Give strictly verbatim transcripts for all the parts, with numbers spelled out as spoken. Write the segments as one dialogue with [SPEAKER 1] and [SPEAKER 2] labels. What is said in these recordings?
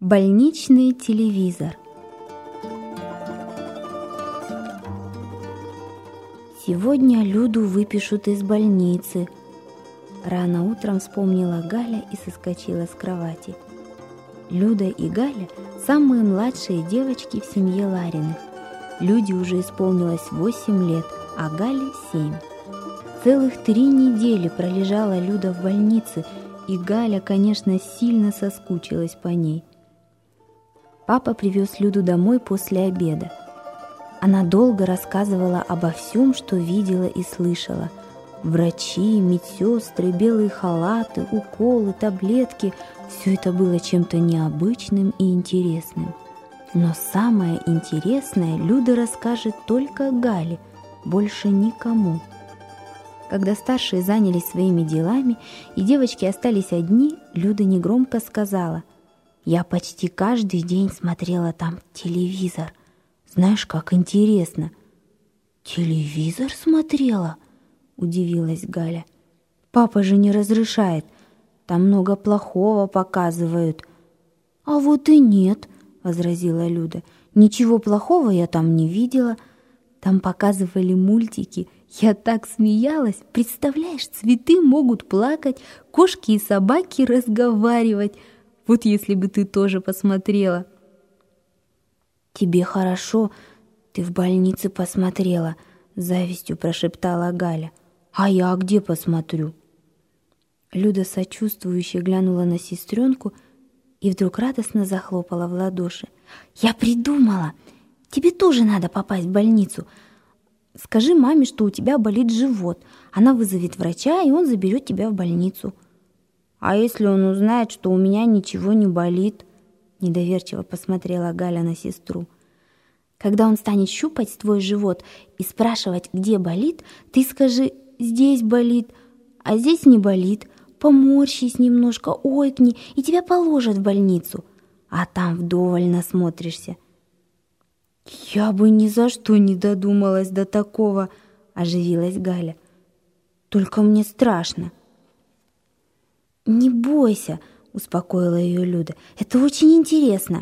[SPEAKER 1] Больничный телевизор. Сегодня Люду выпишут из больницы. Рано утром вспомнила Галя и соскочила с кровати. Люда и Галя – самые младшие девочки в семье Лариных. Люде уже исполнилось восемь лет, а Гале – семь. Целых три недели пролежала Люда в больнице, и Галя, конечно, сильно соскучилась по ней. Папа привез Люду домой после обеда. Она долго рассказывала обо всем, что видела и слышала. Врачи, медсестры, белые халаты, уколы, таблетки – все это было чем-то необычным и интересным. Но самое интересное Люда расскажет только Гале, больше никому. Когда старшие занялись своими делами и девочки остались одни, Люда негромко сказала: «Я почти каждый день смотрела там телевизор. Знаешь, как интересно». «Телевизор смотрела?» – удивилась Галя. «Папа же не разрешает. Там много плохого показывают». «А вот и нет», – возразила Люда. «Ничего плохого я там не видела. Там показывали мультики. Я так смеялась. Представляешь, цветы могут плакать, кошки и собаки разговаривать. Вот если бы ты тоже посмотрела». «Тебе хорошо, ты в больнице посмотрела», — с завистью прошептала Галя. «А я где посмотрю?» Люда сочувствующе глянула на сестренку и вдруг радостно захлопала в ладоши. «Я придумала! Тебе тоже надо попасть в больницу. Скажи маме, что у тебя болит живот. Она вызовет врача, и он заберет тебя в больницу». «А если он узнает, что у меня ничего не болит?» — недоверчиво посмотрела Галя на сестру. «Когда он станет щупать твой живот и спрашивать, где болит, ты скажи: здесь болит, а здесь не болит. Поморщись немножко, ойкни, и тебя положат в больницу. А там вдоволь насмотришься». «Я бы ни за что не додумалась до такого», — оживилась Галя. «Только мне страшно». «Не бойся», — успокоила ее Люда. «Это очень интересно».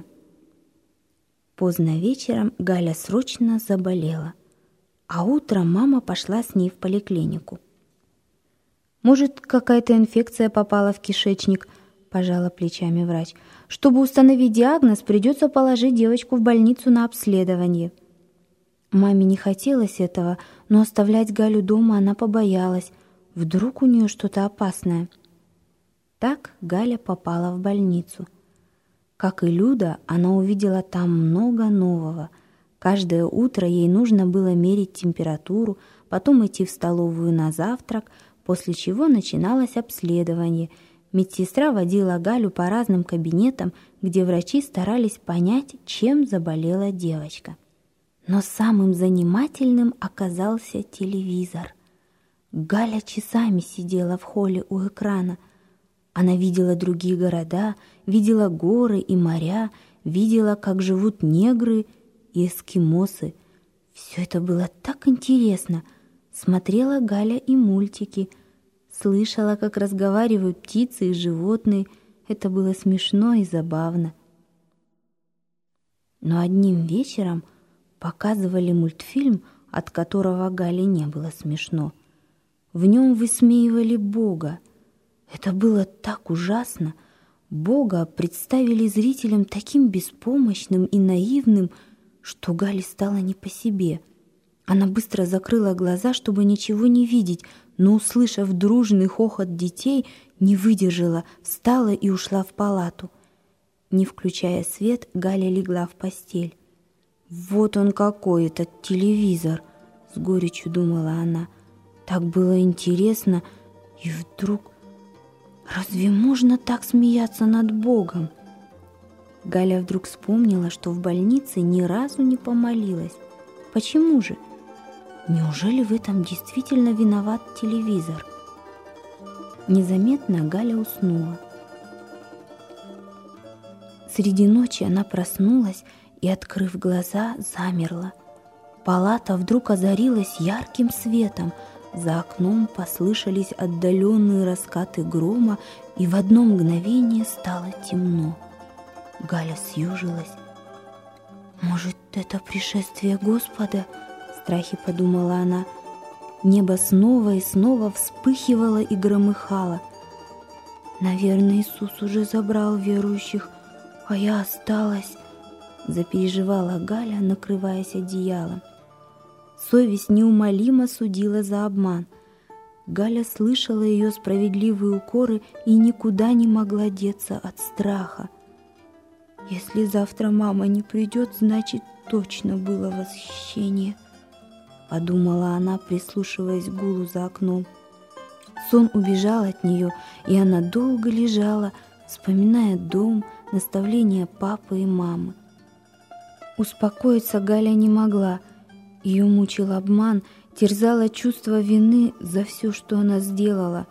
[SPEAKER 1] Поздно вечером Галя срочно заболела, а утром мама пошла с ней в поликлинику. «Может, какая-то инфекция попала в кишечник?» – пожала плечами врач. «Чтобы установить диагноз, придется положить девочку в больницу на обследование». Маме не хотелось этого, но оставлять Галю дома она побоялась. Вдруг у нее что-то опасное. Так Галя попала в больницу. Как и Люда, она увидела там много нового. Каждое утро ей нужно было мерить температуру, потом идти в столовую на завтрак, после чего начиналось обследование. Медсестра водила Галю по разным кабинетам, где врачи старались понять, чем заболела девочка. Но самым занимательным оказался телевизор. Галя часами сидела в холле у экрана. Она видела другие города, видела горы и моря, видела, как живут негры и эскимосы. Все это было так интересно. Смотрела Галя и мультики, слышала, как разговаривают птицы и животные. Это было смешно и забавно. Но одним вечером показывали мультфильм, от которого Гале не было смешно. В нем высмеивали Бога. Это было так ужасно. Бога представили зрителям таким беспомощным и наивным, что Гале стало не по себе. Она быстро закрыла глаза, чтобы ничего не видеть, но, услышав дружный хохот детей, не выдержала, встала и ушла в палату. Не включая свет, Галя легла в постель. «Вот он какой, этот телевизор!» — с горечью думала она. «Так было интересно, и вдруг... Разве можно так смеяться над Богом?» Галя вдруг вспомнила, что в больнице ни разу не помолилась. Почему же? Неужели в этом действительно виноват телевизор? Незаметно Галя уснула. Среди ночи она проснулась и, открыв глаза, замерла. Палата вдруг озарилась ярким светом. За окном послышались отдаленные раскаты грома, и в одно мгновение стало темно. Галя съежилась. «Может, это пришествие Господа?» — в страхе подумала она. Небо снова и снова вспыхивало и громыхало. «Наверное, Иисус уже забрал верующих, а я осталась», — запереживала Галя, накрываясь одеялом. Совесть неумолимо судила за обман. Галя слышала ее справедливые укоры и никуда не могла деться от страха. «Если завтра мама не придет, значит, точно было восхищение», — подумала она, прислушиваясь к гулу за окном. Сон убежал от нее, и она долго лежала, вспоминая дом, наставления папы и мамы. Успокоиться Галя не могла. Ее мучил обман, терзало чувство вины за все, что она сделала.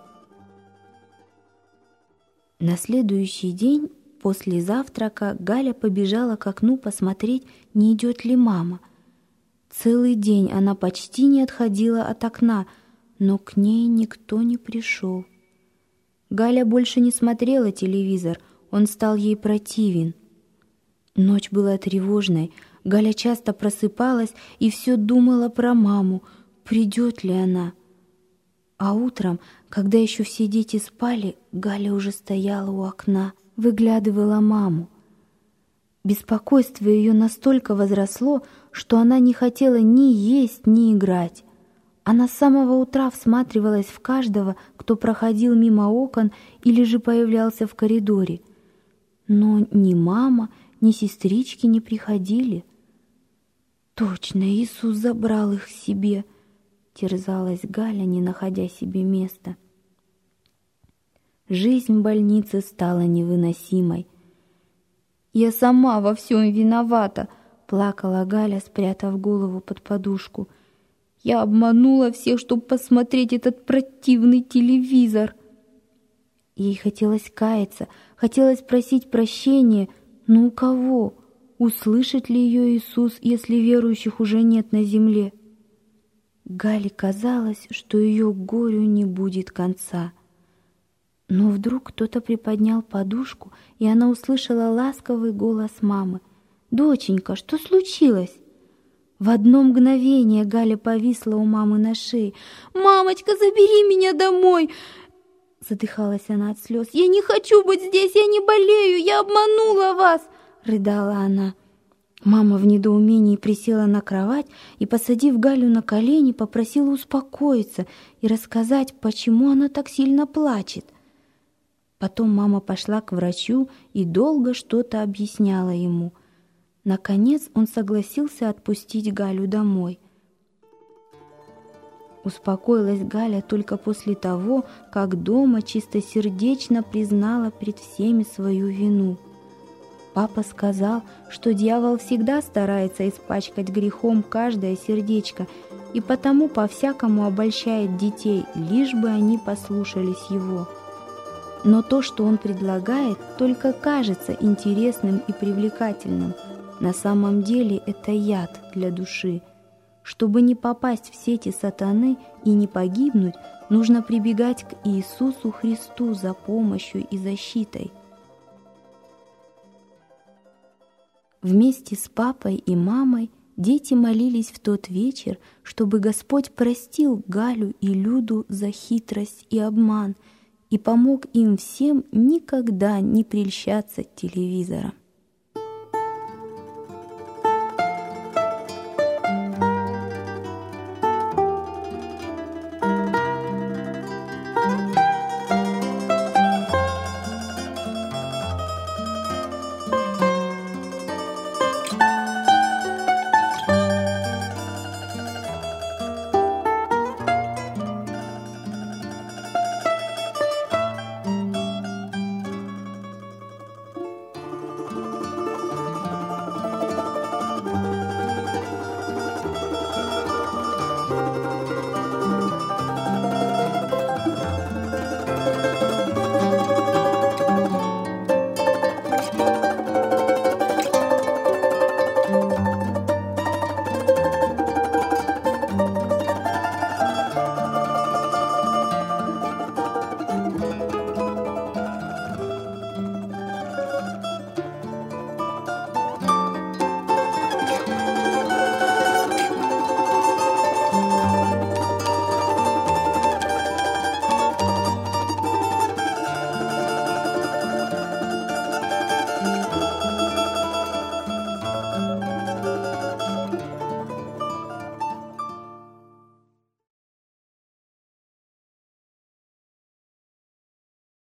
[SPEAKER 1] На следующий день после завтрака Галя побежала к окну посмотреть, не идет ли мама. Целый день она почти не отходила от окна, но к ней никто не пришел. Галя больше не смотрела телевизор, он стал ей противен. Ночь была тревожной, Галя часто просыпалась и все думала про маму, придет ли она. А утром, когда еще все дети спали, Галя уже стояла у окна, выглядывала маму. Беспокойство ее настолько возросло, что она не хотела ни есть, ни играть. Она с самого утра всматривалась в каждого, кто проходил мимо окон или же появлялся в коридоре. Но ни мама, ни сестрички не приходили. «Точно, Иисус забрал их себе», — терзалась Галя, не находя себе места. Жизнь в больнице стала невыносимой. «Я сама во всем виновата», — плакала Галя, спрятав голову под подушку. «Я обманула всех, чтобы посмотреть этот противный телевизор». Ей хотелось каяться, хотелось просить прощения, но у кого? Услышит ли ее Иисус, если верующих уже нет на земле? Гале казалось, что ее горю не будет конца. Но вдруг кто-то приподнял подушку, и она услышала ласковый голос мамы. «Доченька, что случилось?» В одно мгновение Галя повисла у мамы на шее. «Мамочка, забери меня домой!» Задыхалась она от слез. «Я не хочу быть здесь, я не болею, я обманула вас!» Рыдала она. Мама в недоумении присела на кровать и, посадив Галю на колени, попросила успокоиться и рассказать, почему она так сильно плачет. Потом мама пошла к врачу и долго что-то объясняла ему. Наконец он согласился отпустить Галю домой. Успокоилась Галя только после того, как дома чистосердечно признала пред всеми свою вину. Папа сказал, что дьявол всегда старается испачкать грехом каждое сердечко и потому по-всякому обольщает детей, лишь бы они послушались его. Но то, что он предлагает, только кажется интересным и привлекательным. На самом деле это яд для души. Чтобы не попасть в сети сатаны и не погибнуть, нужно прибегать к Иисусу Христу за помощью и защитой. Вместе с папой и мамой дети молились в тот вечер, чтобы Господь простил Галю и Люду за хитрость и обман и помог им всем никогда не прельщаться телевизором.